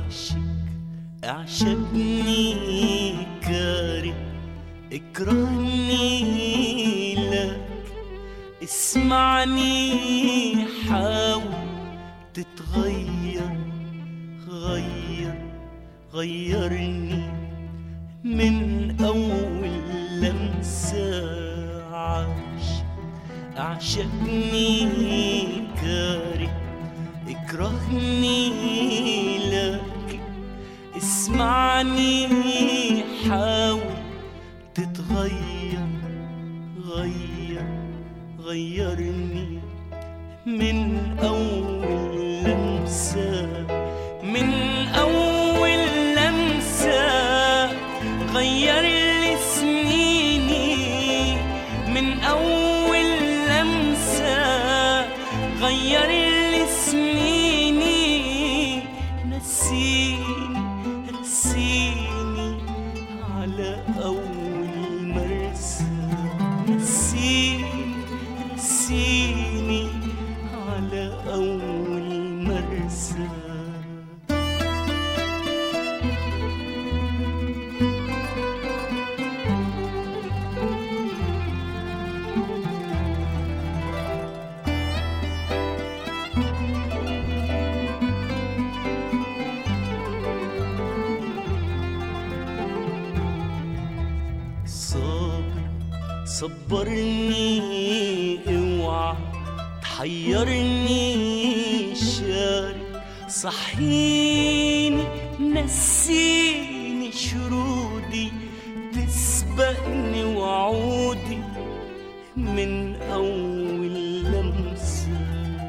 اعشقني كاره اكرهني لك اسمعني حاول تتغير غيرني من أول لمسة أعشقني كاره اكرهني لك اسمعني حاول تتغير غيرني من أول لمسة غير لي سنيني من أول لمسة غير لي سنيني نسيني على أول مرسى نسيني على أول مرسى صبرني اوعى تحيرني شارك صحيني نسيني شرودي تسبقني وعودي من أول لمسة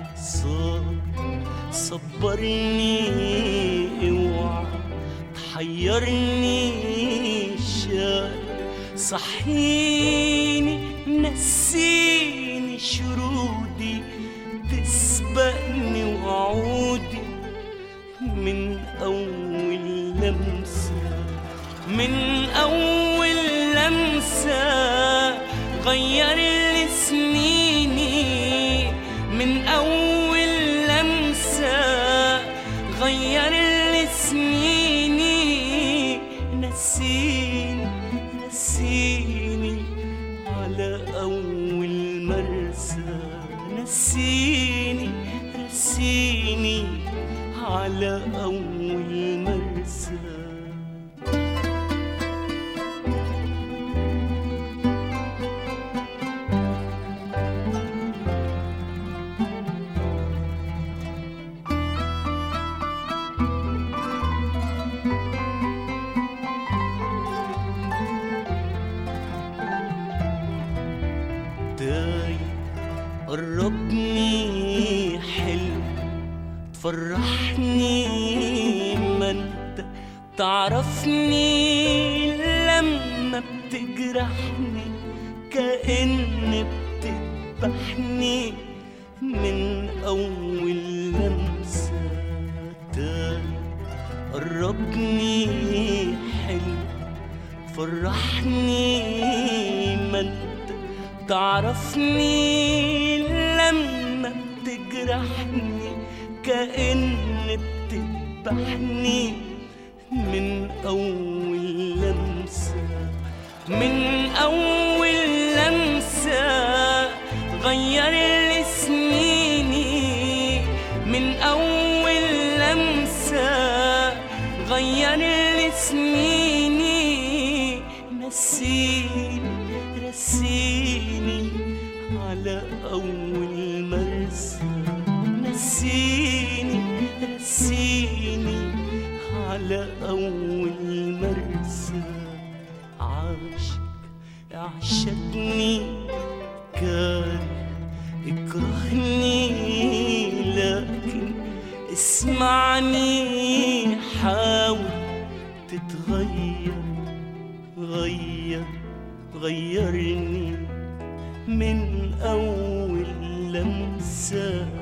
صبرني اوعى تحيرني شارك صحيني نسيني شرودي تسبقني وعودي من أول لمسة غير لي سنيني من أول لمسة غير لي سنيني نسيني على أول مرسى نسيني على أول مرسى قربني حلو تفرحني ما انت تعرفني لما بتجرحني كأن بتذبحني من أول لمسة تاني قربني حلو تفرحني ما انت تعرفني لما بتجرحني كأن بتذبحني من أول لمسة غير لي سنيني من أول لمسة غير لي سنيني نسيني على أول مرسى نسيني على أول مرسى أعشقني كاره اكرهني لكن اسمعني حاول تتغير غيرني من أول لمسة